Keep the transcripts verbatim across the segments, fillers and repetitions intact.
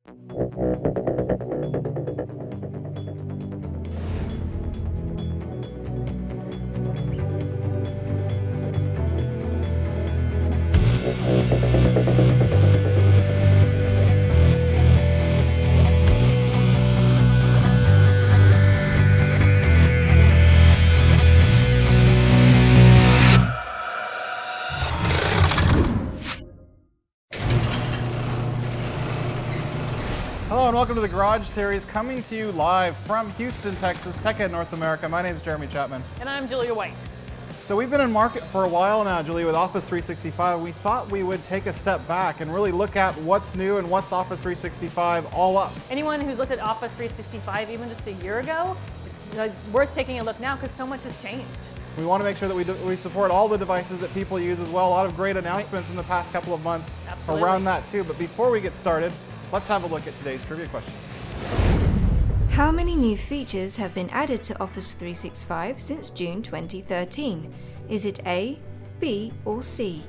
Hello and welcome to the Garage Series, coming to you live from Houston, Texas, TechEd North America. My name is Jeremy Chapman. And I'm Julia White. So we've been in market for a while now, Julia, with Office three sixty-five. We thought we would take a step back and really look at what's new and what's Office three sixty-five all up. Anyone who's looked at Office three sixty-five even just a year ago, it's uh, worth taking a look now because so much has changed. We want to make sure that we, do, we support all the devices that people use as well. A lot of great announcements right. in the past couple of months Absolutely. around that too. But before we get started, let's have a look at today's trivia question. How many new features have been added to Office three sixty-five since June twenty thirteen? Is it A, B, or C?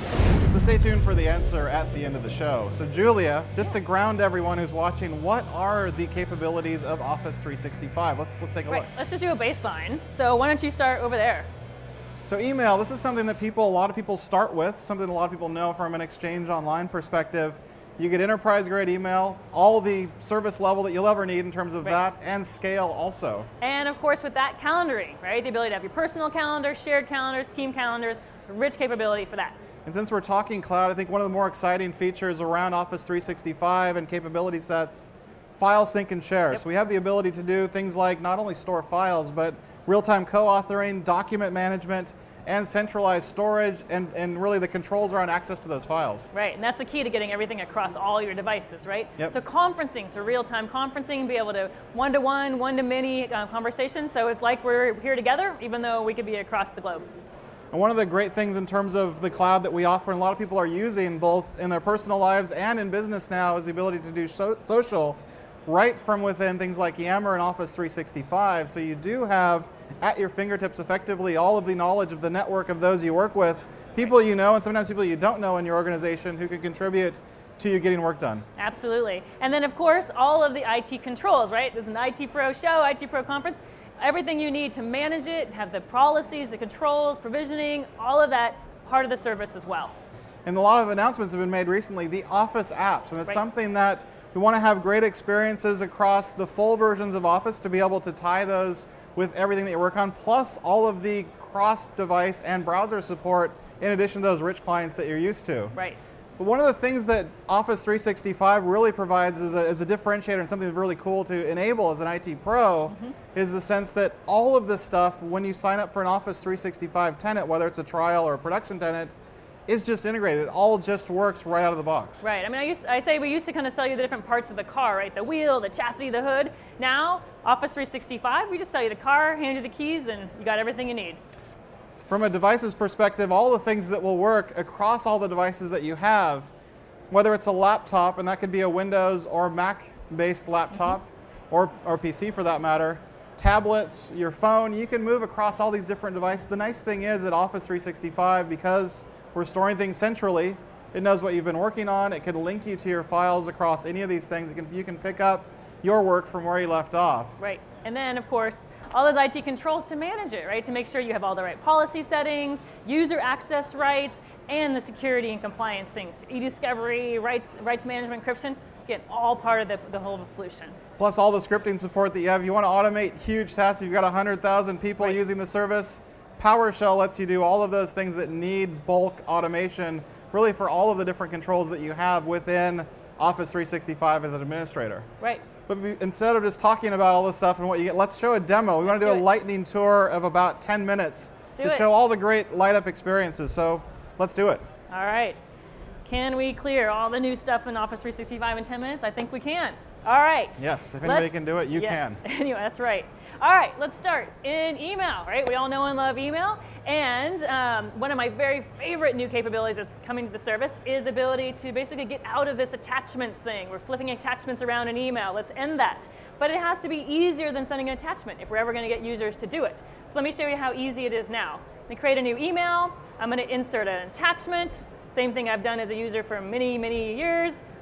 So stay tuned for the answer at the end of the show. So Julia, just to ground everyone who's watching, what are the capabilities of Office three sixty-five? Let's let's take a right. look. Let's just do a baseline. So why don't you start over there? So email, this is something that people, a lot of people start with, something a lot of people know from an Exchange Online perspective. You get enterprise-grade email, all the service level that you'll ever need in terms of right. that, and scale also. And of course with that, calendaring, right? The ability to have your personal calendar, shared calendars, team calendars, rich capability for that. And since we're talking cloud, I think one of the more exciting features around Office three sixty-five and capability sets, file sync and share. Yep. So we have the ability to do things like not only store files, but real-time co-authoring, document management, and centralized storage, and, and really the controls around access to those files. Right, and that's the key to getting everything across all your devices, right? Yep. So conferencing, so real-time conferencing, be able to one-to-one, one-to-many uh, conversations, so it's like we're here together, even though we could be across the globe. And one of the great things in terms of the cloud that we offer, and a lot of people are using both in their personal lives and in business now, is the ability to do so social right from within things like Yammer and Office three sixty-five. So you do have at your fingertips effectively all of the knowledge of the network of those you work with, people you know, and sometimes people you don't know in your organization who can contribute to you getting work done. Absolutely. And then of course, all of the I T controls, right? There's an I T Pro show, I T Pro conference, everything you need to manage it, have the policies, the controls, provisioning, all of that part of the service as well. And a lot of announcements have been made recently, the Office apps, and it's right. something that we want to have great experiences across the full versions of Office to be able to tie those with everything that you work on, plus all of the cross-device and browser support in addition to those rich clients that you're used to. Right. But one of the things that Office three sixty-five really provides as a, as a differentiator and something that's really cool to enable as an I T pro mm-hmm. is the sense that all of this stuff, when you sign up for an Office three sixty-five tenant, whether it's a trial or a production tenant, is just integrated. It all just works right out of the box. Right. I mean, I, used, I say we used to kind of sell you the different parts of the car, right? The wheel, the chassis, the hood. Now, Office three sixty-five, we just sell you the car, hand you the keys, and you got everything you need. From a devices perspective, all the things that will work across all the devices that you have, whether it's a laptop, and that could be a Windows or Mac-based laptop, mm-hmm. or, or P C for that matter, tablets, your phone, you can move across all these different devices. The nice thing is at Office three sixty-five, because we're storing things centrally, it knows what you've been working on, it can link you to your files across any of these things, it can, you can pick up your work from where you left off. Right, and then of course, all those I T controls to manage it, right? To make sure you have all the right policy settings, user access rights, and the security and compliance things. E-discovery, rights, rights management, encryption, again, all part of the, the whole solution. Plus all the scripting support that you have. You want to automate huge tasks, you've got one hundred thousand people right. using the service. PowerShell lets you do all of those things that need bulk automation, really for all of the different controls that you have within Office three sixty-five as an administrator. Right. But instead of just talking about all this stuff and what you get, let's show a demo. We want to do, do a lightning tour of about ten minutes to it. show all the great light up experiences. So let's do it. All right. Can we clear all the new stuff in Office three sixty-five in ten minutes? I think we can. All right. Yes, if anybody let's, can do it, you yeah. can. Anyway, that's right. All right, let's start in email, right? We all know and love email. And um, one of my very favorite new capabilities that's coming to the service is the ability to basically get out of this attachments thing. We're flipping attachments around in email. Let's end that. But it has to be easier than sending an attachment if we're ever going to get users to do it. So let me show you how easy it is now. Let me create a new email. I'm going to insert an attachment. Same thing I've done as a user for many, many years.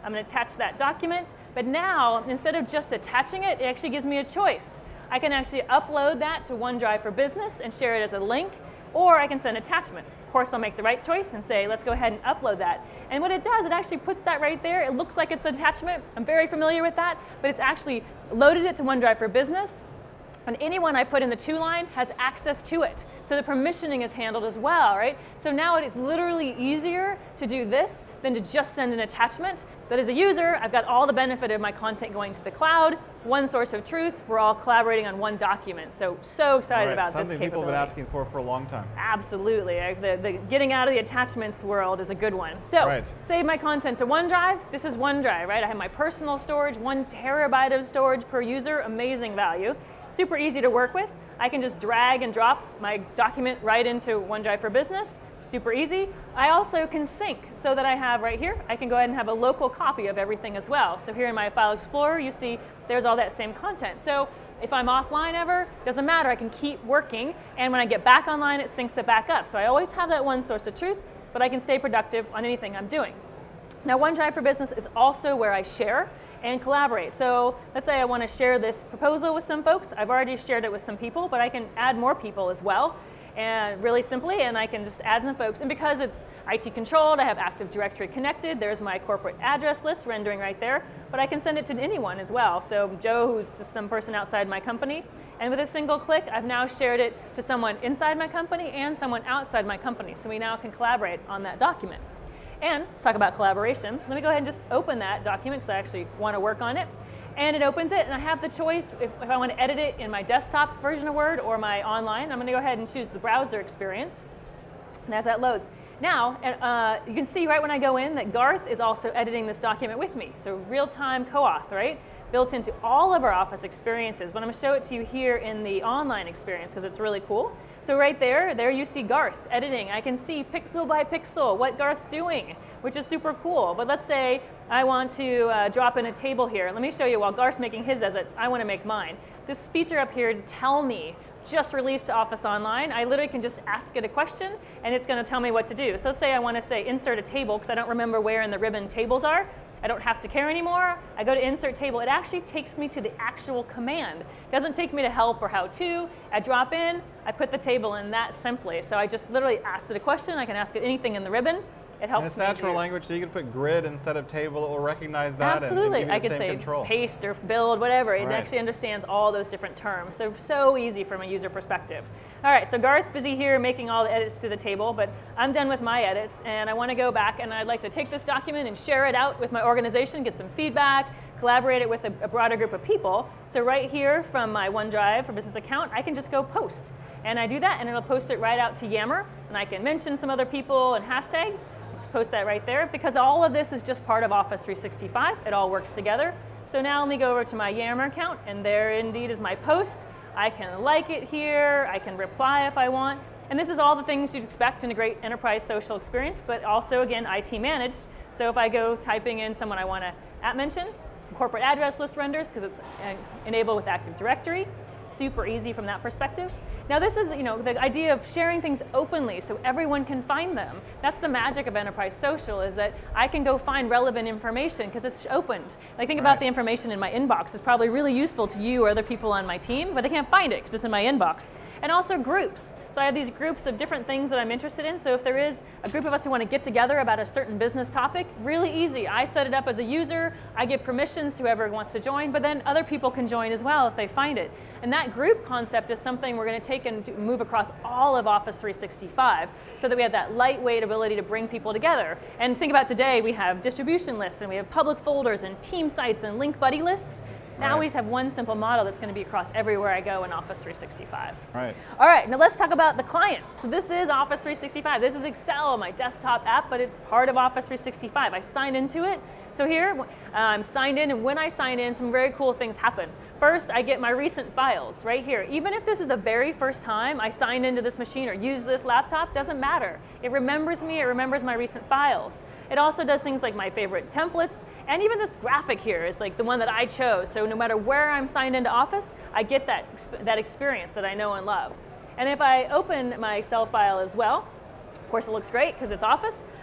I'm going to attach that document, but now instead of just attaching it, it actually gives me a choice. I can actually upload that to OneDrive for Business and share it as a link, or I can send attachment. Of course, I'll make the right choice and say, let's go ahead and upload that. And what it does, it actually puts that right there. It looks like it's an attachment. I'm very familiar with that, but it's actually loaded it to OneDrive for Business, and anyone I put in the to line has access to it. So the permissioning is handled as well, right? So now it is literally easier to do this than to just send an attachment. But as a user, I've got all the benefit of my content going to the cloud, one source of truth, we're all collaborating on one document. So, so excited right. about Something this capability. people have been asking for for a long time. Absolutely, I- the, the getting out of the attachments world is a good one. So, Right. save my content to OneDrive. This is OneDrive, right? I have my personal storage, one terabyte of storage per user, amazing value. Super easy to work with. I can just drag and drop my document right into OneDrive for Business. Super easy. I also can sync so that I have right here, I can go ahead and have a local copy of everything as well. So here in my File Explorer, you see there's all that same content. So if I'm offline ever, doesn't matter, I can keep working, and when I get back online, it syncs it back up. So I always have that one source of truth, but I can stay productive on anything I'm doing. Now, OneDrive for Business is also where I share and collaborate. So let's say I want to share this proposal with some folks. I've already shared it with some people, but I can add more people as well. And really simply, and I can just add some folks. And because it's I T controlled, I have Active Directory connected, there's my corporate address list rendering right there, but I can send it to anyone as well. So Joe, who's just some person outside my company, and with a single click, I've now shared it to someone inside my company and someone outside my company. So we now can collaborate on that document. And let's talk about collaboration. Let me go ahead and just open that document because I actually want to work on it. And it opens it, and I have the choice if, if I want to edit it in my desktop version of Word or my online. I'm going to go ahead and choose the browser experience. And as that loads. Now, uh, you can see right when I go in that Garth is also editing this document with me. So real-time co-auth, right? Built into all of our Office experiences. But I'm going to show it to you here in the online experience because it's really cool. So right there, there you see Garth editing. I can see pixel by pixel what Garth's doing, which is super cool. But let's say I want to uh, drop in a table here. Let me show you while Garth's making his edits, I want to make mine. This feature up here to tell me, just released to Office Online, I literally can just ask it a question and it's going to tell me what to do. So let's say I want to say insert a table because I don't remember where in the ribbon tables are. I don't have to care anymore. I go to insert table. It actually takes me to the actual command. It doesn't take me to help or how to. I drop in, I put the table in that simply. So I just literally asked it a question. I can ask it anything in the ribbon. It helps And it's me natural do- language, so you can put grid instead of table. It will recognize that Absolutely. and, and I give you could the same say control. paste or build, whatever. It Right. actually understands all those different terms. So, so easy from a user perspective. All right, so Garth's busy here making all the edits to the table, but I'm done with my edits, and I want to go back, and I'd like to take this document and share it out with my organization, get some feedback, collaborate it with a, a broader group of people. So right here from my OneDrive for Business account, I can just go post. And I do that, and it'll post it right out to Yammer, and I can mention some other people and hashtag. Just post that right there because all of this is just part of Office three sixty-five. It all works together. So now let me go over to my Yammer account, and there indeed is my post. I can like it here. I can reply if I want. And this is all the things you'd expect in a great enterprise social experience, but also, again, I T managed. So if I go typing in someone I want to at mention, corporate address list renders because it's uh, enabled with Active Directory. Super easy from that perspective. Now this is, you know, the idea of sharing things openly so everyone can find them. That's the magic of Enterprise Social, is that I can go find relevant information because it's opened. Like think Right. about the information in my inbox. It's probably really useful to you or other people on my team, but they can't find it because it's in my inbox. And also groups. So I have these groups of different things that I'm interested in. So if there is a group of us who want to get together about a certain business topic, really easy. I set it up as a user. I give permissions to whoever wants to join, but then other people can join as well if they find it. And that group concept is something we're going to take and do- move across all of Office three sixty-five so that we have that lightweight ability to bring people together. And think about today, we have distribution lists and we have public folders and team sites and link buddy lists. Now Right. we just have one simple model that's going to be across everywhere I go in Office three sixty-five. Right. All right, now let's talk about the client. So this is Office three sixty-five. This is Excel, my desktop app, but it's part of Office three sixty-five. I sign into it. So here, uh, I'm signed in, and when I sign in, some very cool things happen. First, I get my recent files right here. Even if this is the very first time I signed into this machine or use this laptop, doesn't matter. It remembers me, it remembers my recent files. It also does things like my favorite templates, and even this graphic here is like the one that I chose. So no matter where I'm signed into Office, I get that, that experience that I know and love. And if I open my Excel file as well, of course it looks great because it's Office,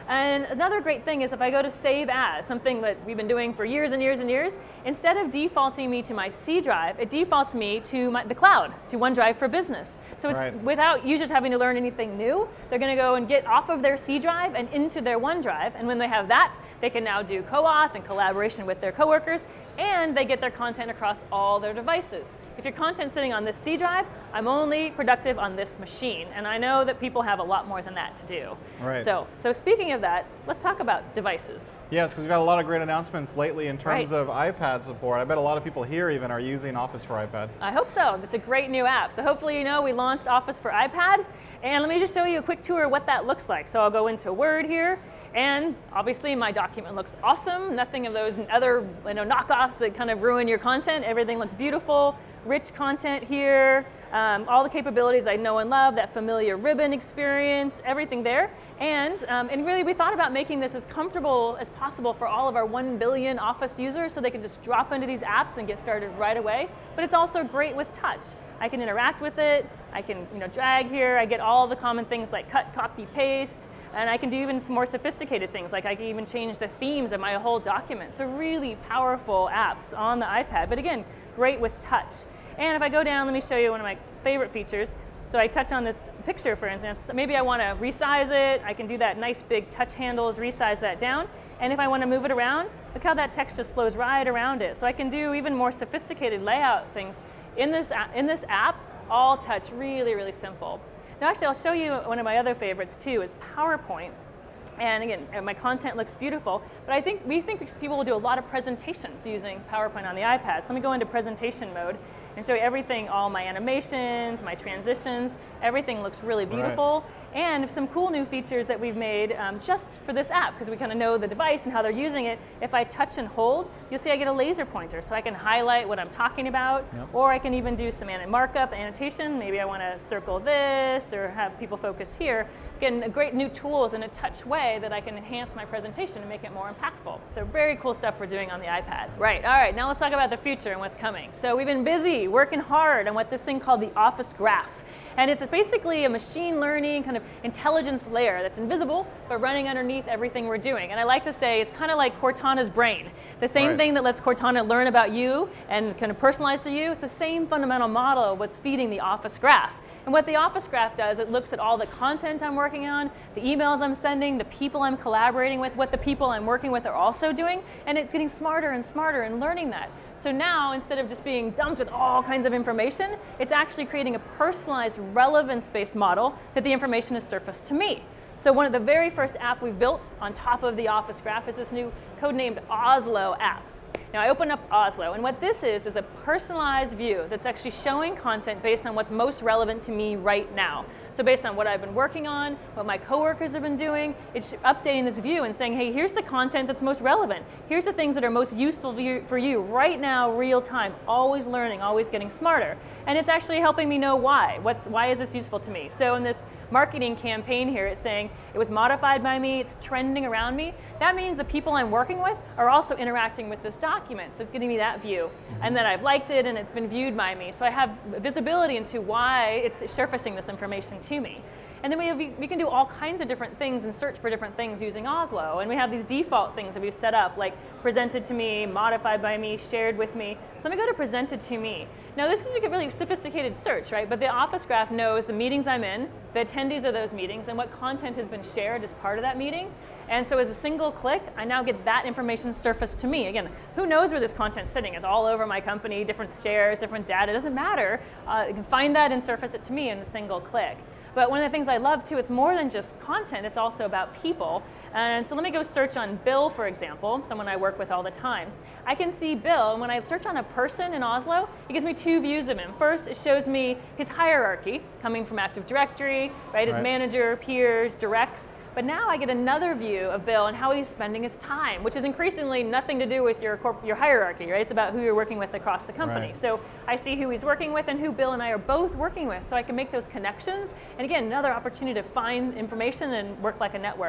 And another great thing is if I go to save as, something that we've been doing for years and years and years, instead of defaulting me to my C drive, it defaults me to my, the cloud, to OneDrive for Business. So it's Right. without users having to learn anything new, they're going to go and get off of their C drive and into their OneDrive. And when they have that, they can now do co-auth and collaboration with their coworkers, and they get their content across all their devices. If your content's sitting on this C drive, I'm only productive on this machine. And I know that people have a lot more than that to do. Right. So, so speaking of that, let's talk about devices. Yes, because we've got a lot of great announcements lately in terms Right. of iPad support. I bet a lot of people here even are using Office for iPad. I hope so. It's a great new app. So hopefully you know we launched Office for iPad. And let me just show you a quick tour of what that looks like. So I'll go into Word here. And obviously my document looks awesome. Nothing of those other you know, knockoffs that kind of ruin your content. Everything looks beautiful. Rich content here. Um, all the capabilities I know and love, that familiar ribbon experience, everything there. And, um, and really we thought about making this as comfortable as possible for all of our one billion Office users so they can just drop into these apps and get started right away. But it's also great with touch. I can interact with it. I can you know, drag here. I get all the common things like cut, copy, paste. And I can do even some more sophisticated things, like I can even change the themes of my whole document. So really powerful apps on the iPad, but again, great with touch. And if I go down, let me show you one of my favorite features. So I touch on this picture, for instance. Maybe I want to resize it. I can do that nice big touch handles, resize that down. And if I want to move it around, look how that text just flows right around it. So I can do even more sophisticated layout things in this, in this app, all touch, really, really simple. Now actually I'll show you one of my other favorites too, is PowerPoint. And again, my content looks beautiful, but I think we think people will do a lot of presentations using PowerPoint on the iPad. So let me go into presentation mode and show you everything, all my animations, my transitions, everything looks really beautiful. Right. And some cool new features that we've made um, just for this app, because we kind of know the device and how they're using it. If I touch and hold, you'll see I get a laser pointer, so I can highlight what I'm talking about, yep. Or I can even do some markup, annotation. Maybe I want to circle this or have people focus here. Again, great new tools in a touch way that I can enhance my presentation and make it more impactful. So very cool stuff we're doing on the iPad. Right, all right, now let's talk about the future and what's coming. So we've been busy working hard on what this thing called the Office Graph. And it's basically a machine learning kind of intelligence layer that's invisible, but running underneath everything we're doing. And I like to say it's kind of like Cortana's brain. The same right. thing that lets Cortana learn about you and kind of personalize to you, it's the same fundamental model of what's feeding the Office Graph. And what the Office Graph does, it looks at all the content I'm working on, the emails I'm sending, the people I'm collaborating with, what the people I'm working with are also doing, and it's getting smarter and smarter and learning that. So now, instead of just being dumped with all kinds of information, it's actually creating a personalized relevance-based model that the information is surfaced to me. So one of the very first app we've built on top of the Office Graph is this new codenamed Oslo app. Now I open up Oslo, and what this is is a personalized view that's actually showing content based on what's most relevant to me right now. So based on what I've been working on, what my coworkers have been doing, it's updating this view and saying, hey, here's the content that's most relevant. Here's the things that are most useful for you right now, real time, always learning, always getting smarter. And it's actually helping me know why. What's, why is this useful to me? So in this marketing campaign here, it's saying it was modified by me, it's trending around me. That means the people I'm working with are also interacting with this document, so it's giving me that view. Mm-hmm. And then I've liked it and it's been viewed by me, so I have visibility into why it's surfacing this information to me. And then we, have, we can do all kinds of different things and search for different things using Oslo. And we have these default things that we've set up, like presented to me, modified by me, shared with me. So let me go to presented to me. Now this is a really sophisticated search, right? But the Office Graph knows the meetings I'm in, the attendees of those meetings, and what content has been shared as part of that meeting. And so as a single click, I now get that information surfaced to me. Again, who knows where this content's sitting? It's all over my company, different shares, different data, it doesn't matter. Uh, you can find that and surface it to me in a single click. But one of the things I love too, it's more than just content, it's also about people. And so let me go search on Bill, for example, someone I work with all the time. I can see Bill, and when I search on a person in Oslo, it gives me two views of him. First, it shows me his hierarchy, coming from Active Directory, right, his right. manager, peers, directs. But now I get another view of Bill and how he's spending his time, which is increasingly nothing to do with your corp your hierarchy, right? It's about who you're working with across the company. Right. So I see who he's working with and who Bill and I are both working with, so I can make those connections. And again, another opportunity to find information and work like a network.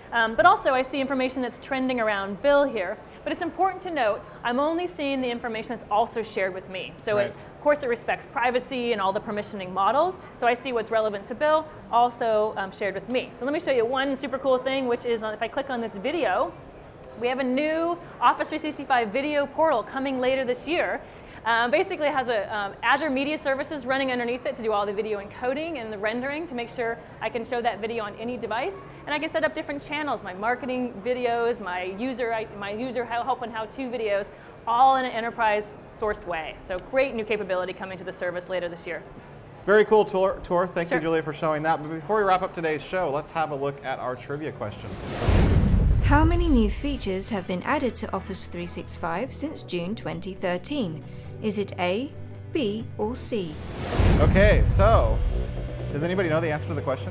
Um, but also I see information that's trending around Bill here. But it's important to note, I'm only seeing the information that's also shared with me. So right. it, of course it respects privacy and all the permissioning models. So I see what's relevant to Bill, also um, shared with me. So let me show you one super cool thing, which is uh, if I click on this video, we have a new Office three sixty-five video portal coming later this year. Um, basically it has a um, Azure Media Services running underneath it to do all the video encoding and the rendering to make sure I can show that video on any device. And I can set up different channels, my marketing videos, my user, my user help and how-to videos, all in an enterprise sourced way. So great new capability coming to the service later this year. Very cool tour. tour. Thank Sure. you, Julia, for showing that. But before we wrap up today's show, let's have a look at our trivia question. How many new features have been added to Office three sixty-five since June twenty thirteen? Is it A, B, or C? Okay, so does anybody know the answer to the question?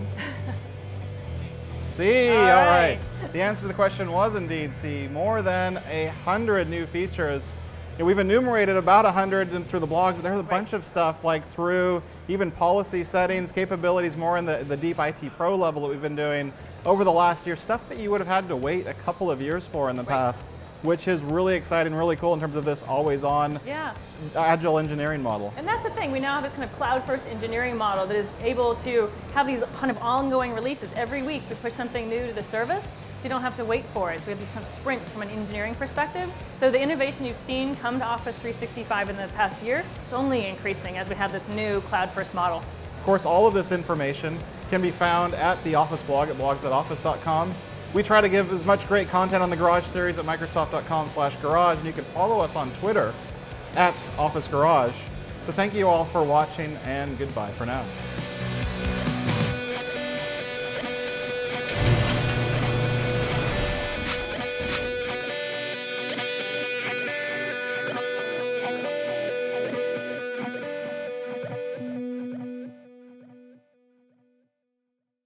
C, All all right. right. The answer to the question was indeed C. More than a hundred new features. You know, we've enumerated about a hundred through the blog, but there's a Right. bunch of stuff like through even policy settings, capabilities more in the, the deep I T Pro level that we've been doing over the last year, stuff that you would have had to wait a couple of years for in the past, which is really exciting, really cool in terms of this always on Yeah. agile engineering model. And that's the thing, we now have this kind of cloud-first engineering model that is able to have these kind of ongoing releases. Every week we push something new to the service, so you don't have to wait for it. So we have these kind of sprints from an engineering perspective. So the innovation you've seen come to Office three sixty-five in the past year is only increasing as we have this new cloud-first model. Of course, all of this information can be found at the Office blog at blogs dot office dot com. We try to give as much great content on the Garage series at microsoft dot com slash garage, and you can follow us on Twitter at Office Garage. So thank you all for watching, and goodbye for now.